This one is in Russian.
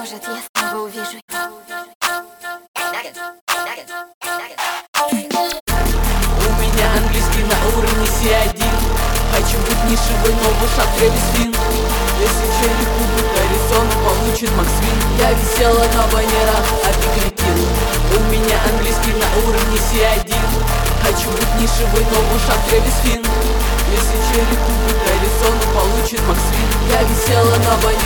Может, я снова увижу его. У меня английский на уровне C1. Хочу быть нишевой, но в ушах Трэвис Финн. Если Черри кубик Аризону получит Максвин. Я висела на баннерах, а ты кретин. У меня английский на уровне C1. Хочу быть нишевой, но в ушах Трэвис Финн. Если Черри кубик Аризону получит Максвин. Я висела на баннерах.